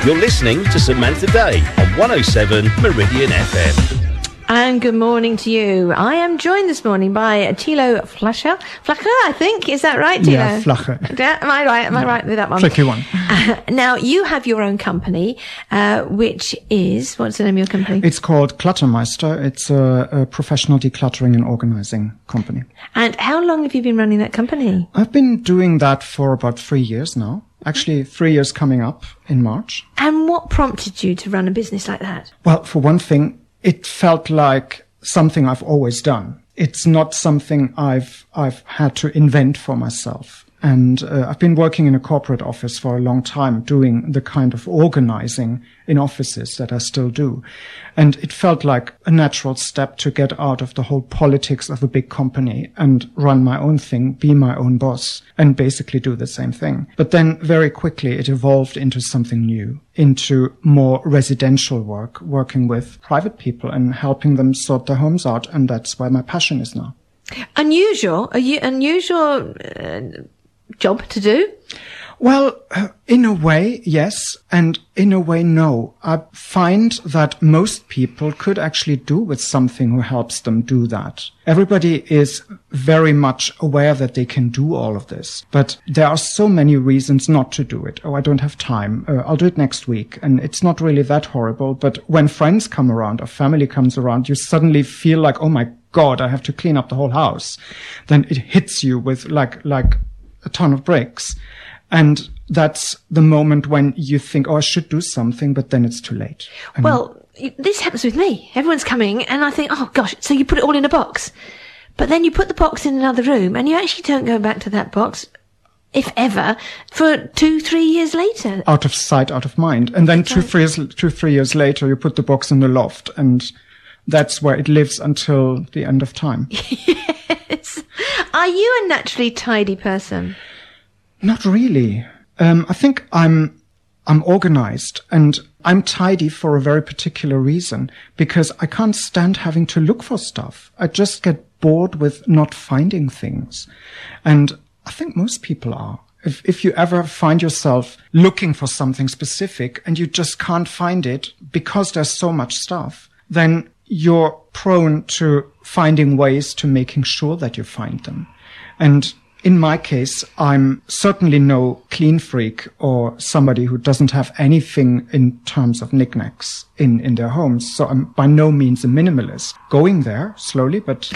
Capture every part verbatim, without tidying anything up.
You're listening to Samantha Day on one oh seven Meridian F M. And good morning to you. I am joined this morning by Thilo Flacher. Flacher, I think. Is that right, Thilo? Yeah, Flacher. Am I right? Am I right with that one? Tricky one. Uh, now, you have your own company, uh, which is, what's the name of your company? It's called Cluttermeister. It's a, a professional decluttering and organizing company. And how long have you been running that company? I've been doing that for about three years now. Actually, three years coming up in March. And what prompted you to run a business like that? Well, for one thing, it felt like something I've always done. It's not something I've I've had to invent for myself. And uh, I've been working in a corporate office for a long time, doing the kind of organizing in offices that I still do. And it felt like a natural step to get out of the whole politics of a big company and run my own thing, be my own boss, and basically do the same thing. But then very quickly it evolved into something new, into more residential work, working with private people and helping them sort their homes out. And that's where my passion is now. Unusual, a u- unusual uh, job to do? Well, uh, in a way, yes, and in a way, no. I find that most people could actually do with something who helps them do that. Everybody is very much aware that they can do all of this, but there are so many reasons not to do it. Oh, I don't have time. Uh, I'll do it next week. And it's not really that horrible, but when friends come around or family comes around, you suddenly feel like, oh my God, I have to clean up the whole house. Then it hits you with like, like a ton of bricks. And that's the moment when you think, oh, I should do something, but then it's too late. And well, this happens with me. Everyone's coming and I think, oh gosh, so you put it all in a box. But then you put the box in another room and you actually don't go back to that box, if ever, for two, three years later. Out of sight, out of mind. And then two, three years, two, three years later, you put the box in the loft and that's where it lives until the end of time. Yes. Are you a naturally tidy person? Not really. Um, I think I'm, I'm organized and I'm tidy for a very particular reason because I can't stand having to look for stuff. I just get bored with not finding things. And I think most people are. If, if you ever find yourself looking for something specific and you just can't find it because there's so much stuff, then you're prone to finding ways to making sure that you find them. And in my case, I'm certainly no clean freak or somebody who doesn't have anything in terms of knickknacks in, in their homes. So I'm by no means a minimalist. Going there slowly, but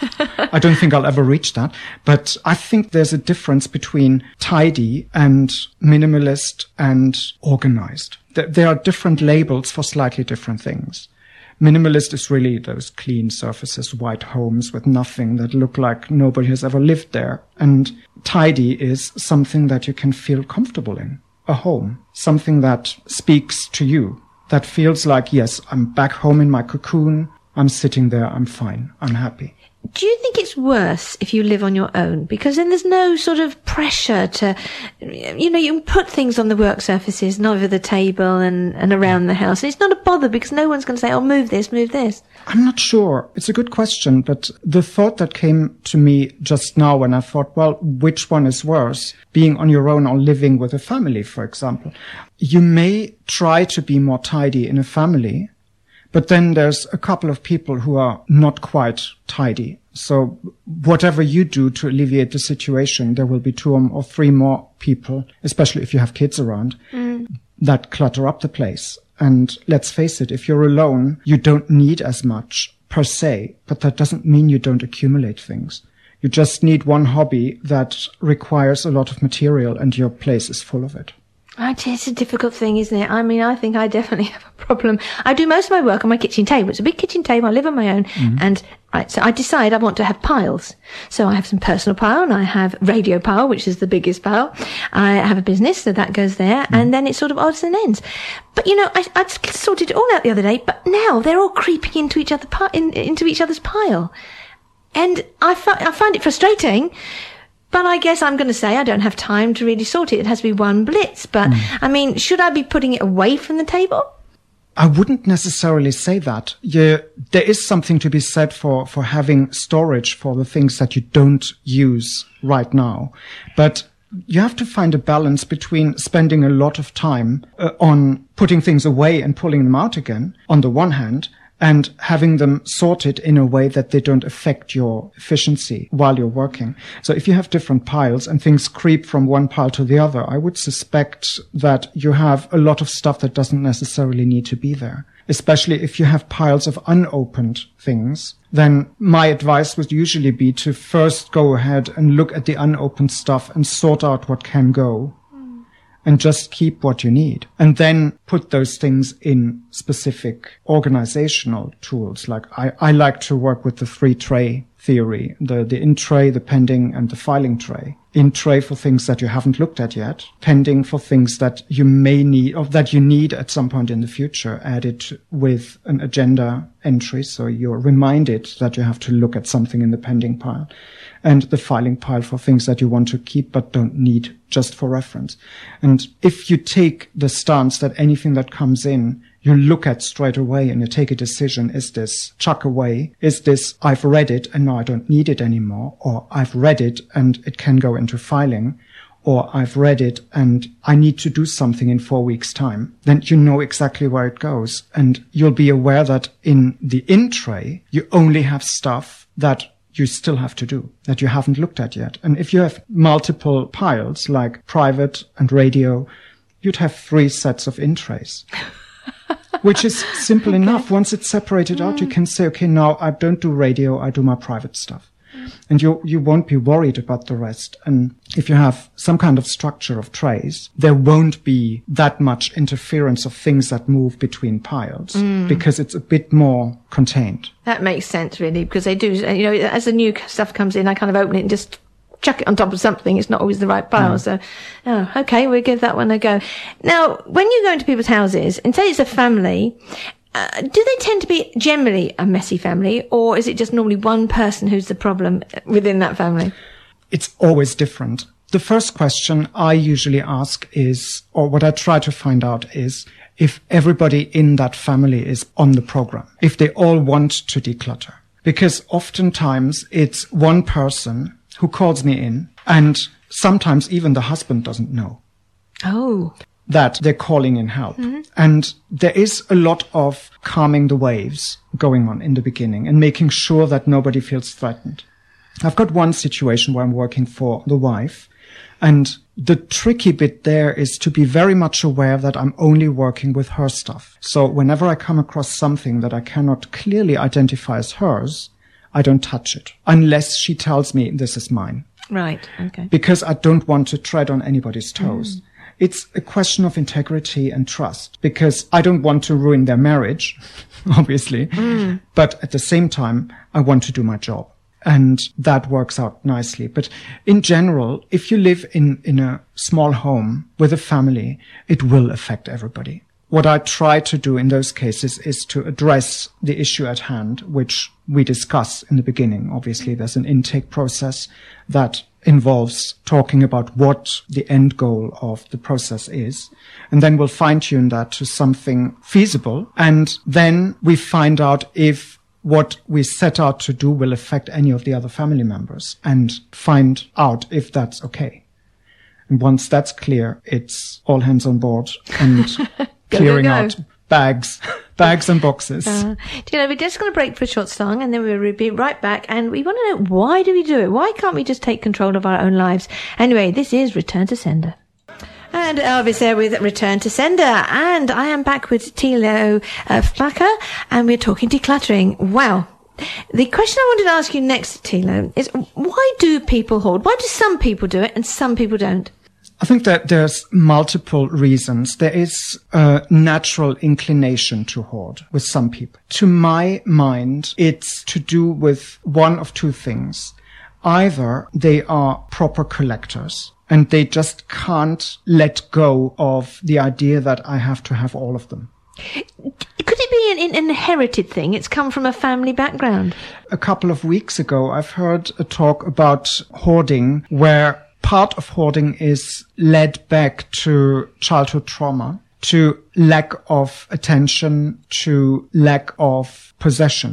I don't think I'll ever reach that. But I think there's a difference between tidy and minimalist and organized. There are different labels for slightly different things. Minimalist is really those clean surfaces, white homes with nothing that look like nobody has ever lived there. And tidy is something that you can feel comfortable in, a home, something that speaks to you, that feels like, yes, I'm back home in my cocoon, I'm sitting there, I'm fine, I'm happy. Do you think it's worse if you live on your own? Because then there's no sort of pressure to, you know, you can put things on the work surfaces and over the table and, and around the house. And it's not a bother because no one's going to say, oh, move this, move this. I'm not sure. It's a good question. But the thought that came to me just now when I thought, well, which one is worse? Being on your own or living with a family, for example. You may try to be more tidy in a family, but then there's a couple of people who are not quite tidy. So whatever you do to alleviate the situation, there will be two or three more people, especially if you have kids around, mm. that clutter up the place. And let's face it, if you're alone, you don't need as much per se, but that doesn't mean you don't accumulate things. You just need one hobby that requires a lot of material and your place is full of it. It's a difficult thing, isn't it? I mean, I think I definitely have a problem. I do most of my work on my kitchen table. It's a big kitchen table. I live on my own. Mm-hmm. And right, so I decide I want to have piles. So I have some personal pile and I have radio pile, which is the biggest pile. I have a business, so that goes there. Mm-hmm. And then it's sort of odds and ends. But, you know, I, I sorted it all out the other day, but now they're all creeping into each other, in, into each other's pile. And I, fi- I find it frustrating. But I guess I'm going to say I don't have time to really sort it. It has to be one blitz. But, mm. I mean, should I be putting it away from the table? I wouldn't necessarily say that. You, there is something to be said for, for having storage for the things that you don't use right now. But you have to find a balance between spending a lot of time uh, on putting things away and pulling them out again, on the one hand, and having them sorted in a way that they don't affect your efficiency while you're working. So if you have different piles and things creep from one pile to the other, I would suspect that you have a lot of stuff that doesn't necessarily need to be there. Especially if you have piles of unopened things, then my advice would usually be to first go ahead and look at the unopened stuff and sort out what can go. And just keep what you need. And then put those things in specific organizational tools. Like I, I like to work with the three tray theory, the, the in tray, the pending, and the filing tray. In tray for things that you haven't looked at yet. Pending for things that you may need, or that you need at some point in the future, added with an agenda entry. So you're reminded that you have to look at something in the pending pile. And the filing pile for things that you want to keep but don't need, just for reference. And if you take the stance that anything that comes in, you look at straight away and you take a decision, is this chuck away? Is this I've read it and now I don't need it anymore? Or I've read it and it can go into filing? Or I've read it and I need to do something in four weeks' time? Then you know exactly where it goes. And you'll be aware that in the in tray, you only have stuff that you still have to do, that you haven't looked at yet. And if you have multiple piles, like private and radio, you'd have three sets of in trays, which is simple okay. enough. Once it's separated mm. out, you can say, okay, now I don't do radio, I do my private stuff. Mm. And you, you won't be worried about the rest. And if you have some kind of structure of trays, there won't be that much interference of things that move between piles mm. because it's a bit more contained. That makes sense, really, because they do, you know, as the new stuff comes in, I kind of open it and just chuck it on top of something. It's not always the right pile. Mm. So, oh, okay, we'll give that one a go. Now, when you go into people's houses, and say it's a family, uh, do they tend to be generally a messy family, or is it just normally one person who's the problem within that family? It's always different. The first question I usually ask is, or what I try to find out is, if everybody in that family is on the program, if they all want to declutter. Because oftentimes it's one person who calls me in, and sometimes even the husband doesn't know. Oh. That they're calling in help. Mm-hmm. And there is a lot of calming the waves going on in the beginning and making sure that nobody feels threatened. I've got one situation where I'm working for the wife, and the tricky bit there is to be very much aware that I'm only working with her stuff. So whenever I come across something that I cannot clearly identify as hers, I don't touch it unless she tells me this is mine. Right. Okay. Because I don't want to tread on anybody's toes. Mm. It's a question of integrity and trust, because I don't want to ruin their marriage, obviously. Mm. But at the same time, I want to do my job. And that works out nicely. But in general, if you live in, in a small home with a family, it will affect everybody. What I try to do in those cases is to address the issue at hand, which we discuss in the beginning. Obviously, there's an intake process that involves talking about what the end goal of the process is. And then we'll fine-tune that to something feasible. And then we find out if what we set out to do will affect any of the other family members, and find out if that's okay. And once that's clear, it's all hands on board and clearing go, go, go. out bags, bags and boxes. Uh, do you know, we're just going to break for a short song, and then we'll be right back. And we want to know, why do we do it? Why can't we just take control of our own lives? Anyway, this is Return to Sender. And Elvis there with Return to Sender. And I am back with Thilo uh, Flacker, and we're talking decluttering. Wow. The question I wanted to ask you next, Thilo, is why do people hoard? Why do some people do it and some people don't? I think that there's multiple reasons. There is a natural inclination to hoard with some people. To my mind, it's to do with one of two things. Either they are proper collectors, and they just can't let go of the idea that I have to have all of them. Could it be an, an inherited thing? It's come from a family background. A couple of weeks ago, I've heard a talk about hoarding, where part of hoarding is led back to childhood trauma, to lack of attention, to lack of possessions.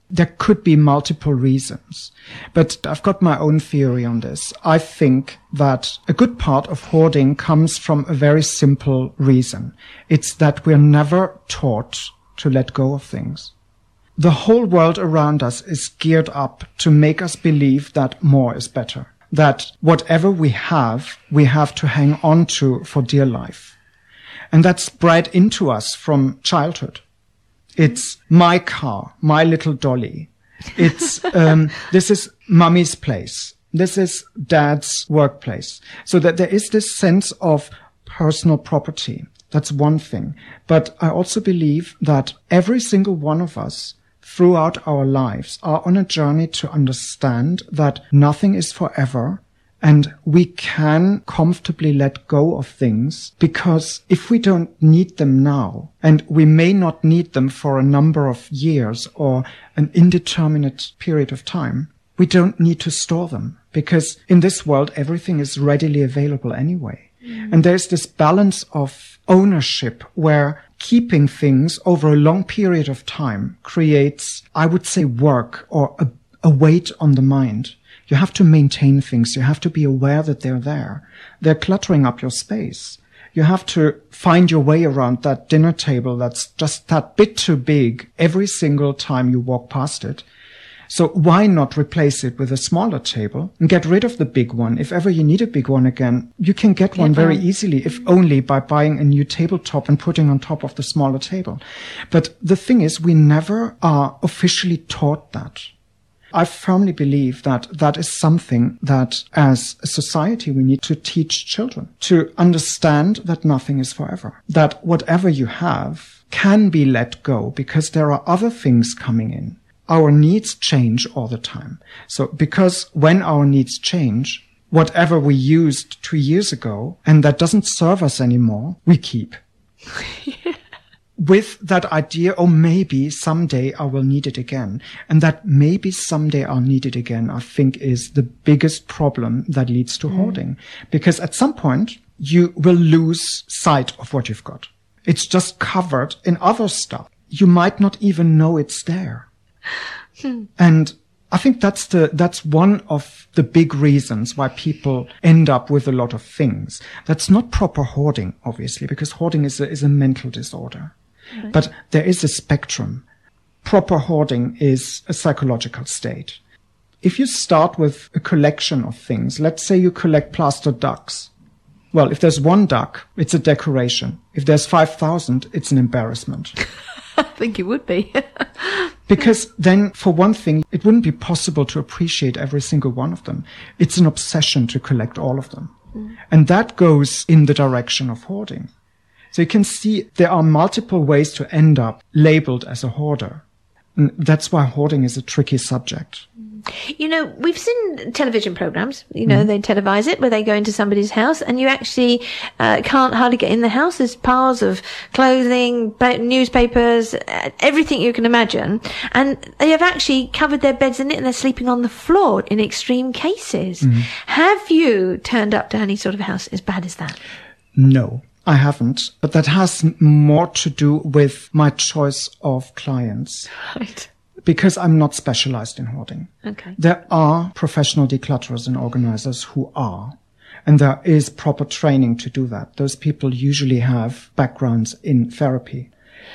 there could be multiple reasons. But I've got my own theory on this. I think that a good part of hoarding comes from a very simple reason. It's that we're never taught to let go of things. The whole world around us is geared up to make us believe that more is better. That whatever we have, we have to hang on to for dear life. And that's bred into us from childhood. It's my car, my little dolly. It's, um, this is mummy's place. This is dad's workplace. So that there is this sense of personal property. That's one thing. But I also believe that every single one of us throughout our lives are on a journey to understand that nothing is forever. And we can comfortably let go of things, because if we don't need them now, and we may not need them for a number of years or an indeterminate period of time, we don't need to store them, because in this world, everything is readily available anyway. Mm. And there's this balance of ownership where keeping things over a long period of time creates, I would say, work or a, a weight on the mind. You have to maintain things. You have to be aware that they're there. They're cluttering up your space. You have to find your way around that dinner table that's just that bit too big every single time you walk past it. So why not replace it with a smaller table and get rid of the big one? If ever you need a big one again, you can get one very easily, if only by buying a new tabletop and putting on top of the smaller table. But the thing is, we never are officially taught that. I firmly believe that that is something that as a society we need to teach children, to understand that nothing is forever, that whatever you have can be let go because there are other things coming in. Our needs change all the time. So because when our needs change, whatever we used two years ago and that doesn't serve us anymore, we keep. With that idea, oh, maybe someday I will need it again. And that maybe someday I'll need it again, I think is the biggest problem that leads to mm. hoarding. Because at some point, you will lose sight of what you've got. It's just covered in other stuff. You might not even know it's there. Hmm. And I think that's the, that's one of the big reasons why people end up with a lot of things. That's not proper hoarding, obviously, because hoarding is a, is a mental disorder. Right. But there is a spectrum. Proper hoarding is a psychological state. If you start with a collection of things, let's say you collect plaster ducks. Well, if there's one duck, it's a decoration. If there's five thousand, it's an embarrassment. I think it would be. Because then, for one thing, it wouldn't be possible to appreciate every single one of them. It's an obsession to collect all of them. Mm. And that goes in the direction of hoarding. So you can see there are multiple ways to end up labeled as a hoarder. And that's why hoarding is a tricky subject. You know, we've seen television programs, you know, mm. they televise it where they go into somebody's house and you actually uh, can't hardly get in the house. There's piles of clothing, ba- newspapers, uh, everything you can imagine. And they have actually covered their beds in it and they're sleeping on the floor in extreme cases. Mm. Have you turned up to any sort of house as bad as that? No. I haven't, but that has more to do with my choice of clients. Right. Because I'm not specialized in hoarding. Okay. There are professional declutterers and organizers who are, and there is proper training to do that. Those people usually have backgrounds in therapy.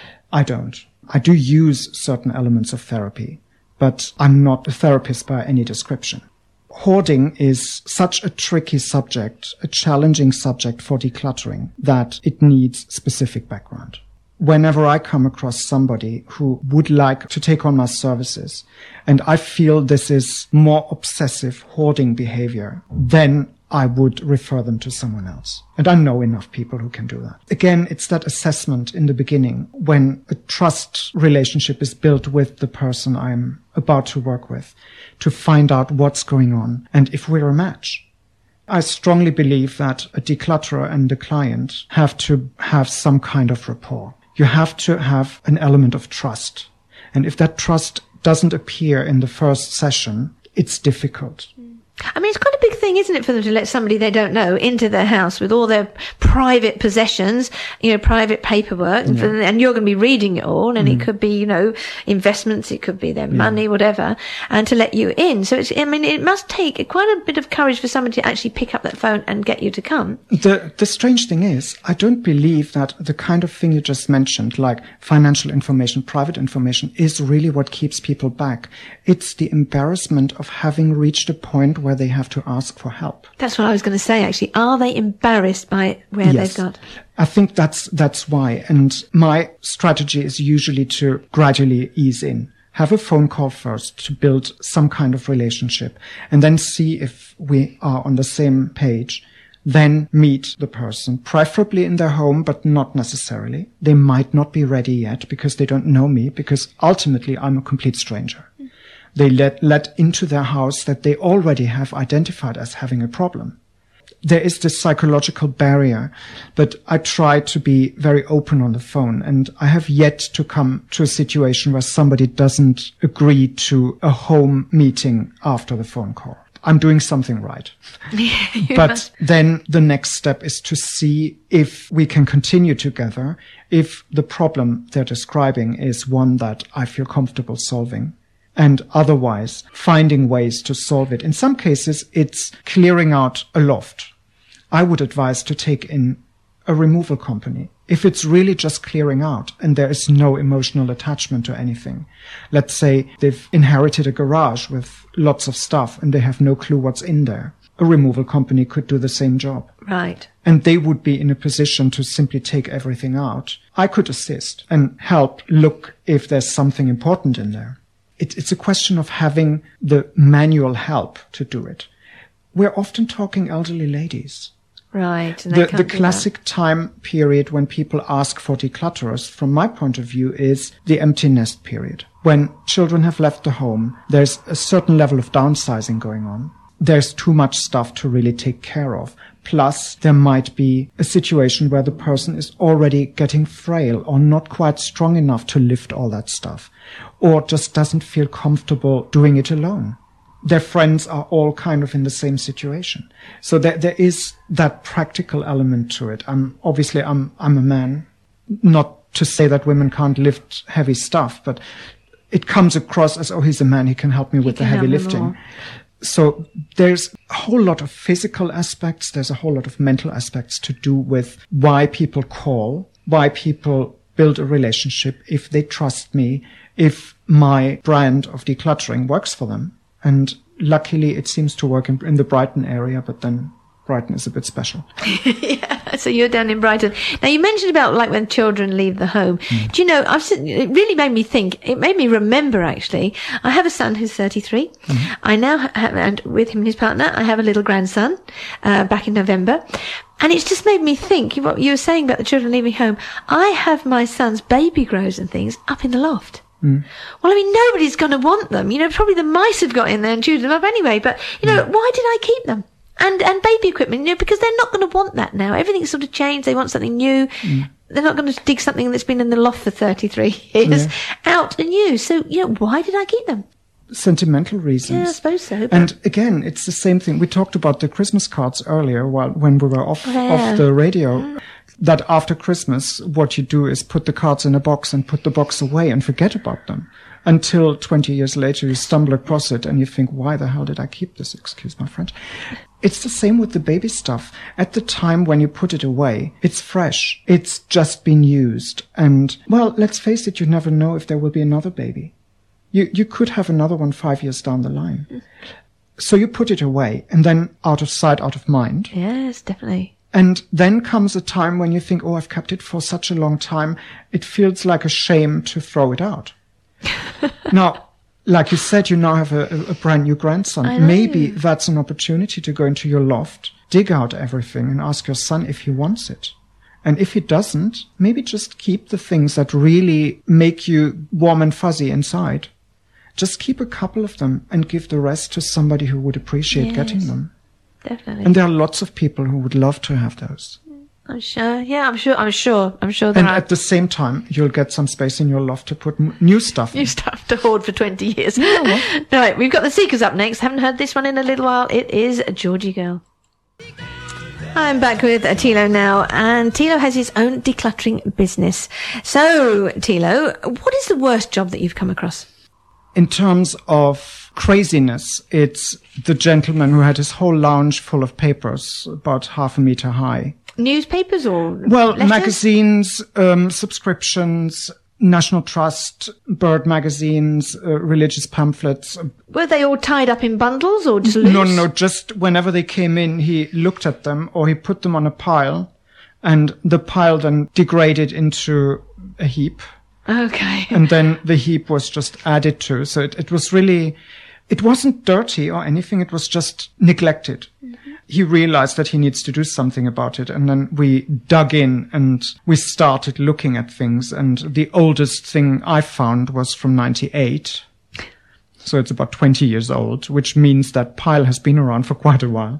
I don't. I do use certain elements of therapy, but I'm not a therapist by any description. Hoarding is such a tricky subject, a challenging subject for decluttering, that it needs specific background. Whenever I come across somebody who would like to take on my services, and I feel this is more obsessive hoarding behavior, then I would refer them to someone else. And I know enough people who can do that. Again, it's that assessment in the beginning when a trust relationship is built with the person I'm about to work with to find out what's going on and if we're a match. I strongly believe that a declutterer and the client have to have some kind of rapport. You have to have an element of trust. And if that trust doesn't appear in the first session, it's difficult. I mean, it's quite a big thing, isn't it, for them to let somebody they don't know into their house with all their private possessions, you know, private paperwork, yeah. and, and you're going to be reading it all, and mm. it could be, you know, investments, it could be their yeah. money, whatever, and to let you in. So it's, I mean, it must take quite a bit of courage for somebody to actually pick up that phone and get you to come. The, the strange thing is, I don't believe that the kind of thing you just mentioned, like financial information, private information, is really what keeps people back. It's the embarrassment of having reached a point where they have to ask for help. That's what I was going to say, actually. Are they embarrassed by where yes. they've got? I think that's that's why. And my strategy is usually to gradually ease in. Have a phone call first to build some kind of relationship, and then see if we are on the same page. Then meet the person, preferably in their home, but not necessarily. They might not be ready yet because they don't know me, because ultimately I'm a complete stranger. Mm. They let, let into their house that they already have identified as having a problem. There is this psychological barrier, but I try to be very open on the phone, and I have yet to come to a situation where somebody doesn't agree to a home meeting after the phone call. I'm doing something right. But must. Then the next step is to see if we can continue together, if the problem they're describing is one that I feel comfortable solving. And otherwise, finding ways to solve it. In some cases, it's clearing out a loft. I would advise to take in a removal company. If it's really just clearing out and there is no emotional attachment to anything. Let's say they've inherited a garage with lots of stuff and they have no clue what's in there. A removal company could do the same job. Right. And they would be in a position to simply take everything out. I could assist and help look if there's something important in there. It, it's a question of having the manual help to do it. We're often talking elderly ladies. Right. And the the classic that. time period when people ask for declutterers, from my point of view, is the empty nest period. When children have left the home, there's a certain level of downsizing going on. There's too much stuff to really take care of. Plus, there might be a situation where the person is already getting frail or not quite strong enough to lift all that stuff, or just doesn't feel comfortable doing it alone. Their friends are all kind of in the same situation. So there, there is that practical element to it. I'm obviously, I'm, I'm a man, not to say that women can't lift heavy stuff, but it comes across as, oh, he's a man, he can help me with the heavy lifting. So there's a whole lot of physical aspects. There's a whole lot of mental aspects to do with why people call, why people build a relationship, if they trust me, if my brand of decluttering works for them. And luckily, it seems to work in, in the Brighton area, but then Brighton is a bit special. Yeah, so you're down in Brighton. Now, you mentioned about like when children leave the home. Mm. Do you know, I've, it really made me think, it made me remember, actually. I have a son who's thirty-three. Mm-hmm. I now have, and with him and his partner, I have a little grandson, uh, back in November. And it's just made me think, what you were saying about the children leaving home. I have my son's baby grows and things up in the loft. Mm. Well, I mean, nobody's going to want them. You know, probably the mice have got in there and chewed them up anyway. But, you know, mm. why did I keep them? And and baby equipment, you know, because they're not going to want that now. Everything's sort of changed. They want something new. Mm. They're not going to dig something that's been in the loft for thirty-three years yeah. out and new. So, you know, why did I keep them? Sentimental reasons. Yeah, I suppose so. And again, it's the same thing. We talked about the Christmas cards earlier while when we were off, yeah. off the radio. Mm. That after Christmas, what you do is put the cards in a box and put the box away and forget about them. Until twenty years later, you stumble across it and you think, why the hell did I keep this? Excuse my French. It's the same with the baby stuff. At the time when you put it away, it's fresh. It's just been used. And, well, let's face it, you never know if there will be another baby. You, you could have another one five years down the line. Mm. So you put it away and then out of sight, out of mind. Yes, definitely. And then comes a time when you think, oh, I've kept it for such a long time. It feels like a shame to throw it out. Now, like you said, you now have a, a brand new grandson. Maybe that's an opportunity to go into your loft, dig out everything and ask your son if he wants it. And if he doesn't, maybe just keep the things that really make you warm and fuzzy inside. Just keep a couple of them and give the rest to somebody who would appreciate yes, getting them. Definitely. And there are lots of people who would love to have those. I'm sure. Yeah, I'm sure. I'm sure. I'm sure. There And are at the same time, you'll get some space in your loft to put m- new stuff in. new stuff to hoard for twenty years. Yeah, well. Right, we've got the Seekers up next. Haven't heard this one in a little while. It is Georgie Girl. I'm back with uh, Thilo now, and Thilo has his own decluttering business. So, Thilo, what is the worst job that you've come across? In terms of craziness, it's the gentleman who had his whole lounge full of papers, about half a meter high. Newspapers or Well, letters? magazines, um, subscriptions, National Trust, Bird magazines, uh, religious pamphlets. Were they all tied up in bundles or just loose? No, no, just whenever they came in, he looked at them or he put them on a pile, and the pile then degraded into a heap. Okay. And then the heap was just added to. So it, it was really, it wasn't dirty or anything. It was just neglected. Mm-hmm. He realized that he needs to do something about it. And then we dug in and we started looking at things. And the oldest thing I found was from ninety-eight. So it's about twenty years old, which means that pile has been around for quite a while.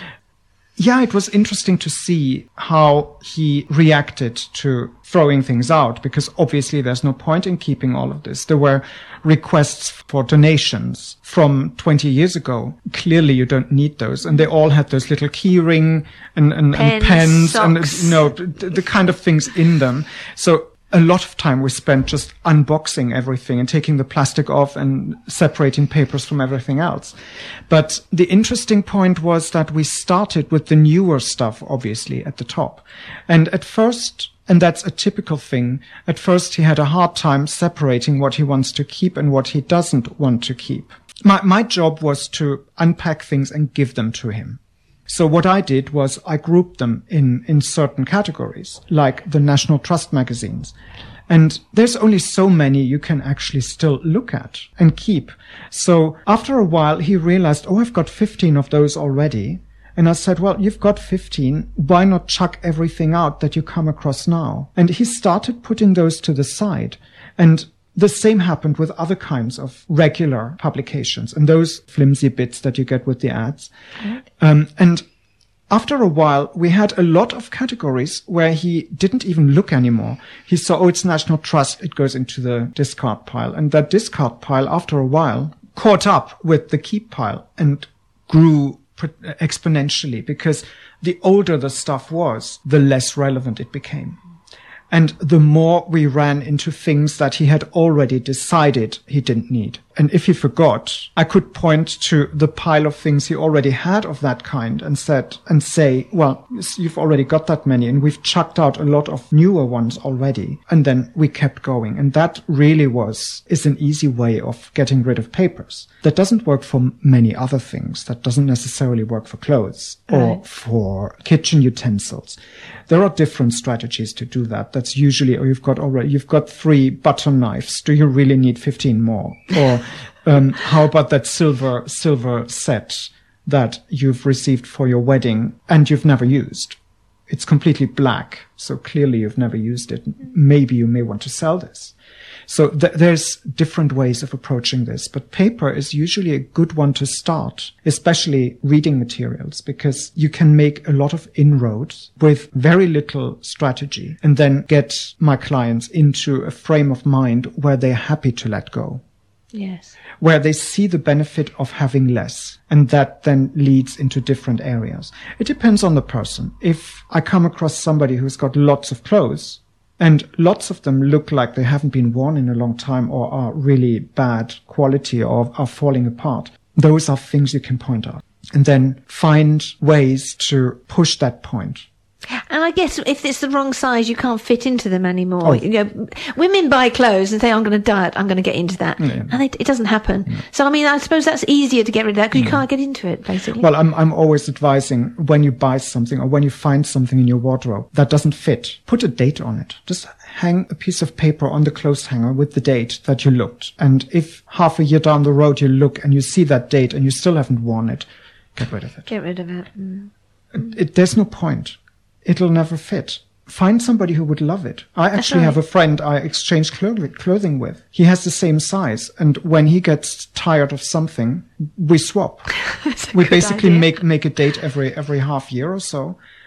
Yeah, it was interesting to see how he reacted to throwing things out, because obviously there's no point in keeping all of this. There were requests for donations from twenty years ago. Clearly you don't need those. And they all had those little key ring and, and, Pens, and pens socks. and, you know, the, the kind of things in them. So a lot of time we spent just unboxing everything and taking the plastic off and separating papers from everything else. But the interesting point was that we started with the newer stuff, obviously, at the top. And at first, and that's a typical thing, at first he had a hard time separating what he wants to keep and what he doesn't want to keep. My, my job was to unpack things and give them to him. So what I did was I grouped them in, in certain categories, like the National Trust magazines. And there's only so many you can actually still look at and keep. So after a while, he realized, oh, I've got fifteen of those already. And I said, well, you've got fifteen. Why not chuck everything out that you come across now? And he started putting those to the side. And the same happened with other kinds of regular publications and those flimsy bits that you get with the ads. Um, and after a while, we had a lot of categories where he didn't even look anymore. He saw, oh, it's National Trust. It goes into the discard pile. And that discard pile, after a while, caught up with the keep pile and grew exponentially, because the older the stuff was, the less relevant it became. And the more we ran into things that he had already decided he didn't need. And if he forgot, I could point to the pile of things he already had of that kind and said, and say, well, you've already got that many, and we've chucked out a lot of newer ones already. And then we kept going. And that really was, is an easy way of getting rid of papers. That doesn't work for many other things. That doesn't necessarily work for clothes or right. for kitchen utensils. There are different strategies to do that. That's usually, or you've got already, you've got three butter knives. Do you really need fifteen more? Or, um, how about that silver, silver set that you've received for your wedding and you've never used? It's completely black. So clearly you've never used it. Maybe you may want to sell this. So th- there's different ways of approaching this, but paper is usually a good one to start, especially reading materials, because you can make a lot of inroads with very little strategy and then get my clients into a frame of mind where they're happy to let go. Yes. Where they see the benefit of having less, and that then leads into different areas. It depends on the person. If I come across somebody who's got lots of clothes, and lots of them look like they haven't been worn in a long time or are really bad quality or are falling apart, those are things you can point out. And then find ways to push that point. And I guess if it's the wrong size, you can't fit into them anymore. Oh. You know, women buy clothes and say, I'm going to diet, I'm going to get into that. Yeah. And it, it doesn't happen. Yeah. So, I mean, I suppose that's easier to get rid of that because you can't get into it, basically. Well, I'm, I'm always advising when you buy something or when you find something in your wardrobe that doesn't fit, put a date on it. Just hang a piece of paper on the clothes hanger with the date that you looked. And if half a year down the road you look and you see that date and you still haven't worn it, get rid of it. Get rid of it. Mm. It, it there's no point. It'll never fit. Find somebody who would love it. I actually right. have a friend I exchange clothing, clothing with. He has the same size. And when he gets tired of something, we swap. We basically idea. make, make a date every, every half year or so.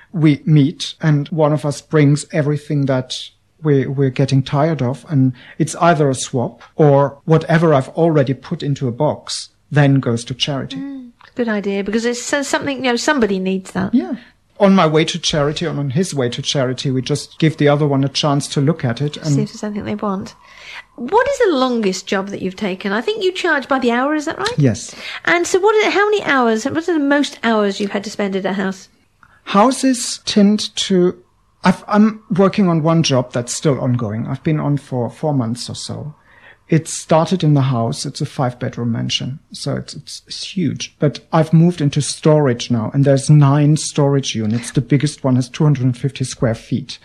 we meet and one of us brings everything that we, we're getting tired of, and it's either a swap or whatever I've already put into a box then goes to charity. Mm, good idea, because it's so something, you know, somebody needs that. Yeah. On my way to charity, or on his way to charity, we just give the other one a chance to look at it. And see if there's something they want. What is the longest job that you've taken? I think you charge by the hour, is that right? Yes. And so what are, how many hours, what are the most hours you've had to spend at a house? Houses tend to... I've, I'm working on one job that's still ongoing. I've been on for four months or so. It started in the house. It's a five-bedroom mansion, so it's, it's it's huge. But I've moved into storage now, and there's nine storage units. The biggest one has two hundred fifty square feet.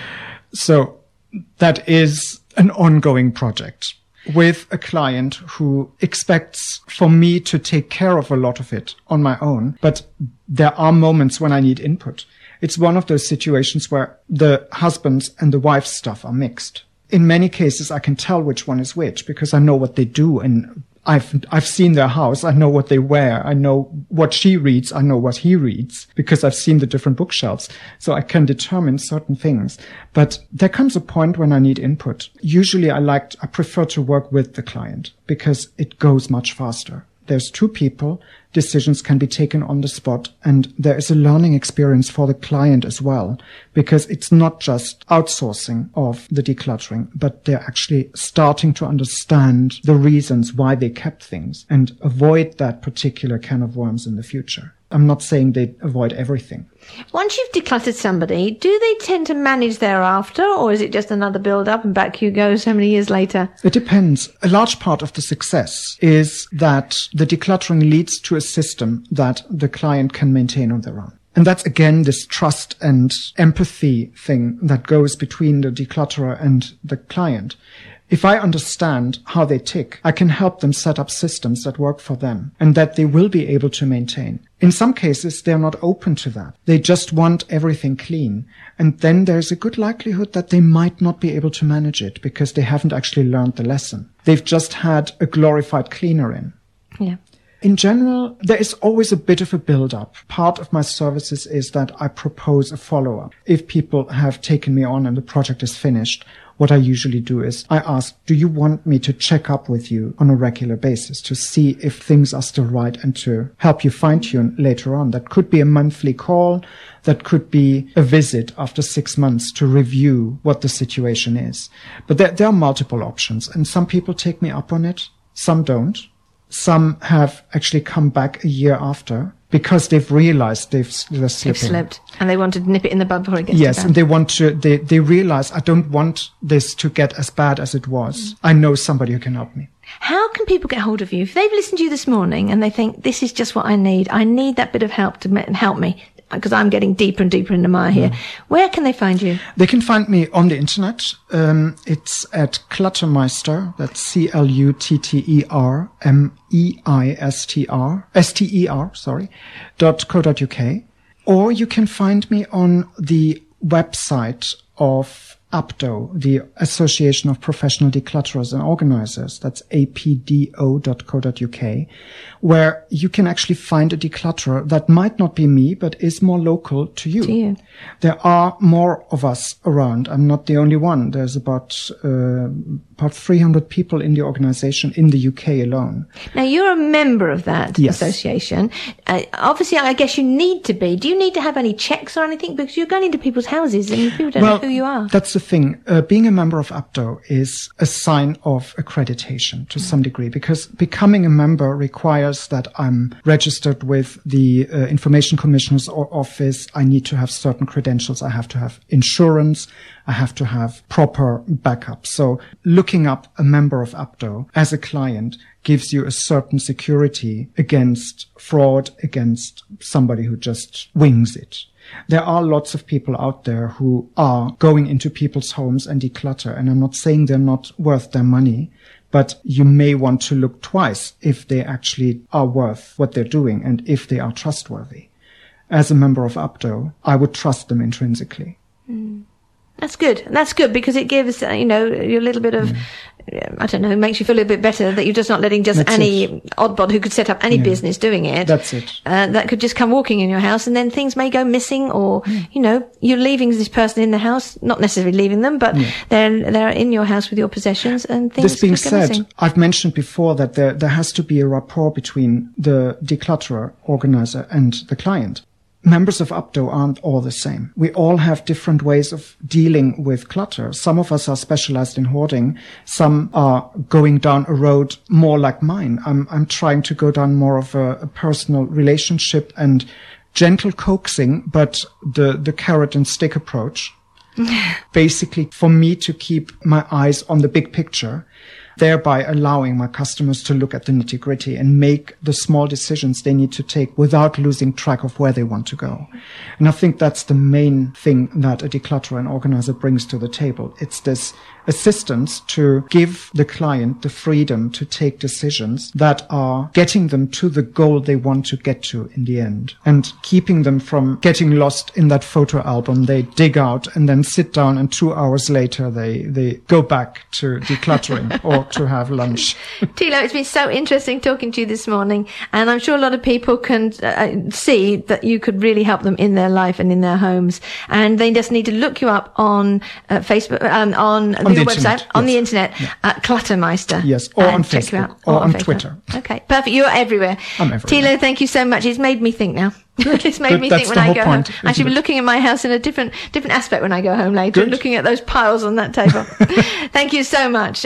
So that is an ongoing project with a client who expects for me to take care of a lot of it on my own. But there are moments when I need input. It's one of those situations where the husband's and the wife's stuff are mixed. In many cases, I can tell which one is which because I know what they do, and I've I've seen their house. I know what they wear. I know what she reads. I know what he reads because I've seen the different bookshelves. So I can determine certain things. But there comes a point when I need input. Usually, I like I prefer to work with the client because it goes much faster. There's two people, decisions can be taken on the spot, and there is a learning experience for the client as well, because it's not just outsourcing of the decluttering, but they're actually starting to understand the reasons why they kept things and avoid that particular can of worms in the future. I'm not saying they avoid everything. Once you've decluttered somebody, do they tend to manage thereafter, or is it just another build-up and back you go so many years later? It depends. A large part of the success is that the decluttering leads to a system that the client can maintain on their own. And that's, again, this trust and empathy thing that goes between the declutterer and the client. If I understand how they tick, I can help them set up systems that work for them and that they will be able to maintain. In some cases, they're not open to that. They just want everything clean. And then there's a good likelihood that they might not be able to manage it because they haven't actually learned the lesson. They've just had a glorified cleaner in. Yeah. In general, there is always a bit of a build-up. Part of my services is that I propose a follow-up. If people have taken me on and the project is finished, what I usually do is I ask, do you want me to check up with you on a regular basis to see if things are still right and to help you fine-tune later on? That could be a monthly call. That could be a visit after six months to review what the situation is. But there, there are multiple options, and some people take me up on it. Some don't. Some have actually come back a year after because they've realized they've, they're slipping. They've slipped, and they want to nip it in the bud before it gets Yes, too bad. and they want to, they, they realize I don't want this to get as bad as it was. Mm. I know somebody who can help me. How can people get hold of you? If they've listened to you this morning and they think, this is just what I need, I need that bit of help to help me, because I'm getting deeper and deeper in the mire here. Mm. Where can they find you? They can find me on the internet. Um, it's at Cluttermeister. That's C L U T T E R M E I S T R, S T E R, sorry, dot co dot U K. Or you can find me on the website of A P D O, the Association of Professional Declutterers and Organizers. That's A P D O dot co dot U K, where you can actually find a declutterer that might not be me, but is more local to you. To you. There are more of us around. I'm not the only one. There's about, uh, about three hundred people in the organization in the U K alone. Now, you're a member of that Yes. association. Uh, obviously, I guess you need to be. Do you need to have any checks or anything? Because you're going into people's houses and people don't Well, know who you are. That's the thing. Uh, being a member of A P D O is a sign of accreditation to some degree, because becoming a member requires that I'm registered with the uh, Information Commissioner's o- office. I need to have certain credentials. I have to have insurance. I have to have proper backup. So looking up a member of A P D O as a client gives you a certain security against fraud, against somebody who just wings it. There are lots of people out there who are going into people's homes and declutter, and I'm not saying they're not worth their money, but you may want to look twice if they actually are worth what they're doing and if they are trustworthy. As a member of A P D O, I would trust them intrinsically. Mm. That's good. That's good because it gives, uh, you know, a little bit of, mm. I don't know, makes you feel a little bit better that you're just not letting just That's any it. oddbod who could set up any Yeah. business doing it. That's it. Uh, that could just come walking in your house, and then things may go missing, or you know, you're leaving this person in the house, not necessarily leaving them, but they're they're in your house with your possessions, and things This being could go said, missing. I've mentioned before that there, there has to be a rapport between the declutterer, organizer, and the client. Members of Updo aren't all the same. We all have different ways of dealing with clutter. Some of us are specialized in hoarding. Some are going down a road more like mine. I'm, I'm trying to go down more of a, a personal relationship and gentle coaxing, but the, the carrot and stick approach. Basically, for me to keep my eyes on the big picture, thereby allowing my customers to look at the nitty-gritty and make the small decisions they need to take without losing track of where they want to go. And I think that's the main thing that a declutterer and organizer brings to the table. It's this assistance to give the client the freedom to take decisions that are getting them to the goal they want to get to in the end, and keeping them from getting lost in that photo album they dig out and then sit down, and two hours later they, they go back to decluttering or to have lunch. Thilo, it's been so interesting talking to you this morning, and I'm sure a lot of people can uh, see that you could really help them in their life and in their homes, and they just need to look you up on uh, Facebook, um, on, On your the website, internet, on yes. the internet, Yeah. at Cluttermeister. Yes, or and on check you Facebook, out. or on Facebook. Twitter. Okay, perfect. You're everywhere. I'm everywhere. Thilo, thank you so much. It's made me think now. It's made Good. me That's think when the I whole go point, home. I should be isn't it? looking at my house in a different different aspect when I go home later, Good. looking at those piles on that table. Thank you so much.